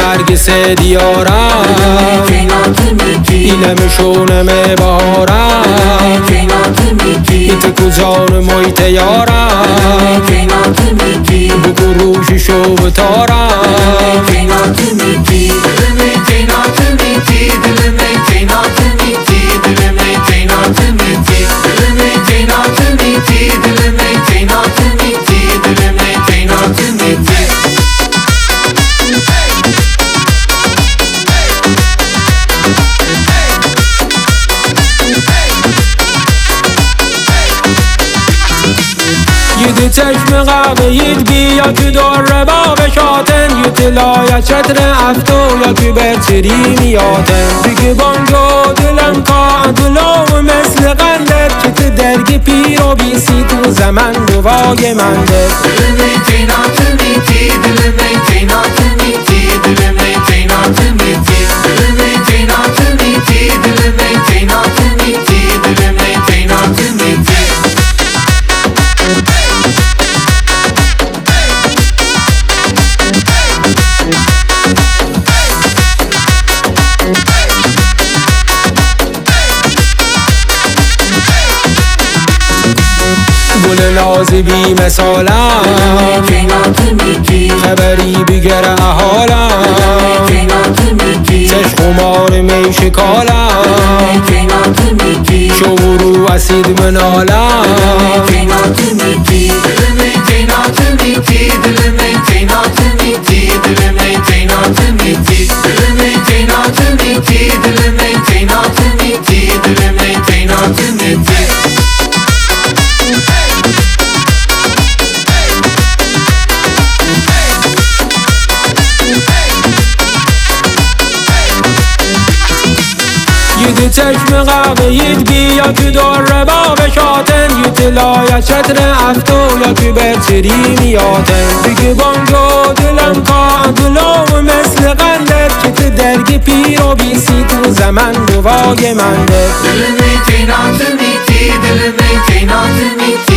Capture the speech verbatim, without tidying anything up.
نرگس دیارم ایلمشون مبارم ایت کجان محیط یارم بگو روششو بتارم یدی چشم قهوه ید بیا که دور باب شاتن یتلای چتر افتو یا که برچری میادن دیگه بانگو دلم کا دلو مثل قندت که تو درگ پیر و بیسی تو زمن دوای منده دلمه جینات میتی دلمه جینات میتی دلمه جینات میتی دلمه جینات میتی دلمه جینات میتی دلمه جینات میتی گل نازی بی مثالم خبری بگر احالم چشم خمار می شکالم شورو اسید منالم یدی چشم قهوه ید بیا که دور باب شاتن یتلای چتر افتو یا که برچری میادن دیگه بانگو دلم کا دلو مثل قندت که تو درگ پیر و بیسی تو زمن دوای منده دلمه جینات میتی دلمه جینات میتی